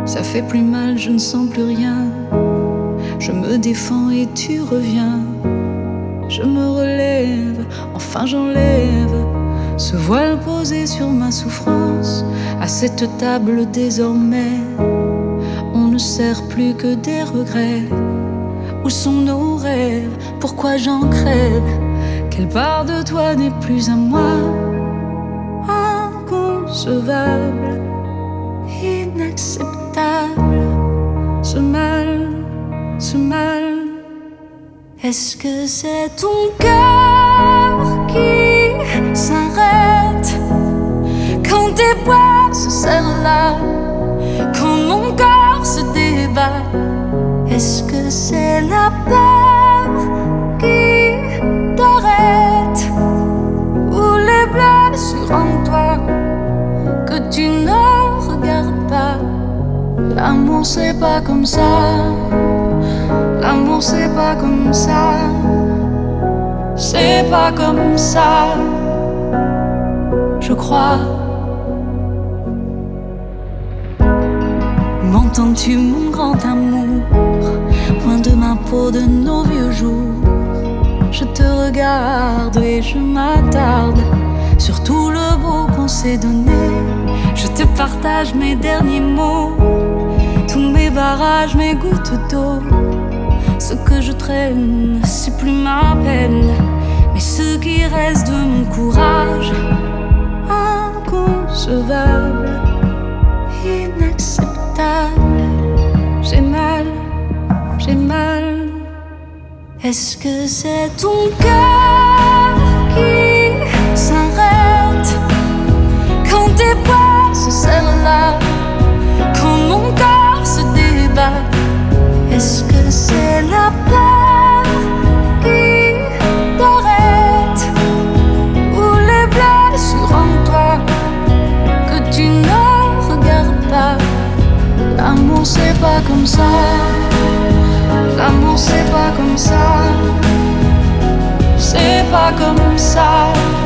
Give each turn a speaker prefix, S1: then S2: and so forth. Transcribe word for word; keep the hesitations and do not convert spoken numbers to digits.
S1: Ça fait plus mal, je ne sens plus rien. Je me défends et tu reviens. Je me relève, enfin j'enlève ce voile posé sur ma souffrance. À cette table désormais, on ne sert plus que des regrets. Où sont nos rêves? Pourquoi j'en crève? Quelle part de toi n'est plus à moi? Inconcevable, inacceptable. Ce mal, ce mal. Est-ce que c'est ton cœur qui s'arrête quand tes bras se serrent là, quand mon corps se débat? Est-ce que c'est la peur qui t'arrête, ou les blessures en toi que tu ne regardes pas? L'amour c'est pas comme ça. L'amour c'est pas comme ça. C'est pas comme ça, je crois. M'entends-tu mon grand amour? Loin de ma peau, de nos vieux jours, je te regarde et je m'attarde sur tout le beau qu'on s'est donné. Je te partage mes derniers mots, tous mes barrages, mes gouttes d'eau. Ce que je traîne, c'est plus ma peine, mais ce qui reste de mon courage. Inconcevable, inacceptable. J'ai mal, j'ai mal. Est-ce que c'est ton cœur qui s'arrête quand tes bras se serrent là, quand mon corps se débat? Est-ce que c'est la peur qui t'arrête, ou les blessures en toi que tu ne regardes pas? L'amour c'est pas comme ça. L'amour c'est pas comme ça. C'est pas comme ça.